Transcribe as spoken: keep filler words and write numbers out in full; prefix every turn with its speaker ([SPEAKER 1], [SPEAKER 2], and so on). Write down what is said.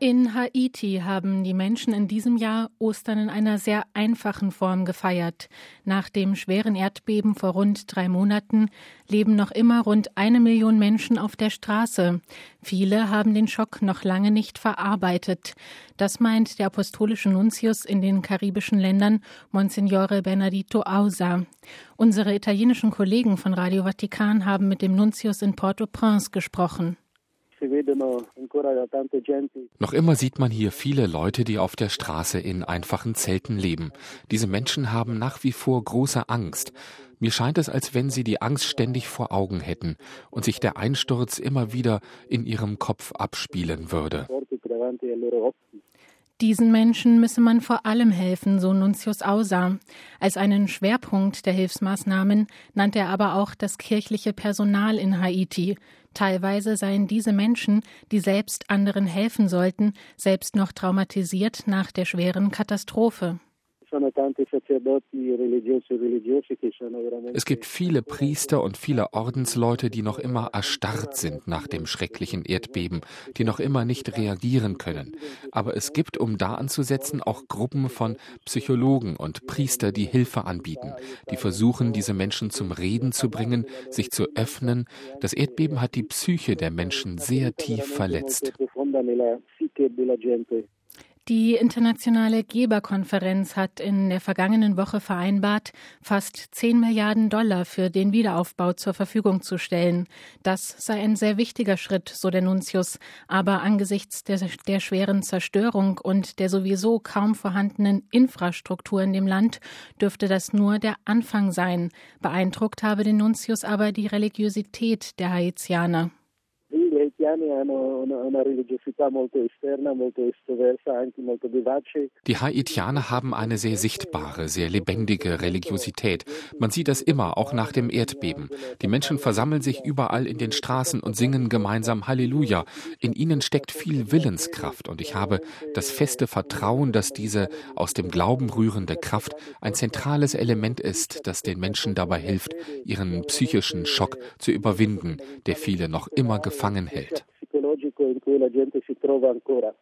[SPEAKER 1] In Haiti haben die Menschen in diesem Jahr Ostern in einer sehr einfachen Form gefeiert. Nach dem schweren Erdbeben vor rund drei Monaten leben noch immer rund eine Million Menschen auf der Straße. Viele haben den Schock noch lange nicht verarbeitet. Das meint der apostolische Nuntius in den karibischen Ländern, Monsignore Bernardito Ausa. Unsere italienischen Kollegen von Radio Vatikan haben mit dem Nuntius in Port-au-Prince gesprochen.
[SPEAKER 2] Noch immer sieht man hier viele Leute, die auf der Straße in einfachen Zelten leben. Diese Menschen haben nach wie vor große Angst. Mir scheint es, als wenn sie die Angst ständig vor Augen hätten und sich der Einsturz immer wieder in ihrem Kopf abspielen würde.
[SPEAKER 1] Diesen Menschen müsse man vor allem helfen, so Nuntius Ausa. Als einen Schwerpunkt der Hilfsmaßnahmen nannte er aber auch das kirchliche Personal in Haiti. Teilweise seien diese Menschen, die selbst anderen helfen sollten, selbst noch traumatisiert nach der schweren Katastrophe.
[SPEAKER 2] Es gibt viele Priester und viele Ordensleute, die noch immer erstarrt sind nach dem schrecklichen Erdbeben, die noch immer nicht reagieren können. Aber es gibt, um da anzusetzen, auch Gruppen von Psychologen und Priester, die Hilfe anbieten, die versuchen, diese Menschen zum Reden zu bringen, sich zu öffnen. Das Erdbeben hat die Psyche der Menschen sehr tief verletzt.
[SPEAKER 1] Die internationale Geberkonferenz hat in der vergangenen Woche vereinbart, fast zehn Milliarden Dollar für den Wiederaufbau zur Verfügung zu stellen. Das sei ein sehr wichtiger Schritt, so der Nuntius. Aber angesichts der, der schweren Zerstörung und der sowieso kaum vorhandenen Infrastruktur in dem Land dürfte das nur der Anfang sein. Beeindruckt habe den Nuntius aber die Religiosität der Haitianer.
[SPEAKER 2] Die Haitianer haben eine sehr sichtbare, sehr lebendige Religiosität. Man sieht das immer, auch nach dem Erdbeben. Die Menschen versammeln sich überall in den Straßen und singen gemeinsam Halleluja. In ihnen steckt viel Willenskraft und ich habe das feste Vertrauen, dass diese aus dem Glauben rührende Kraft ein zentrales Element ist, das den Menschen dabei hilft, ihren psychischen Schock zu überwinden, der viele noch immer gefangen hält.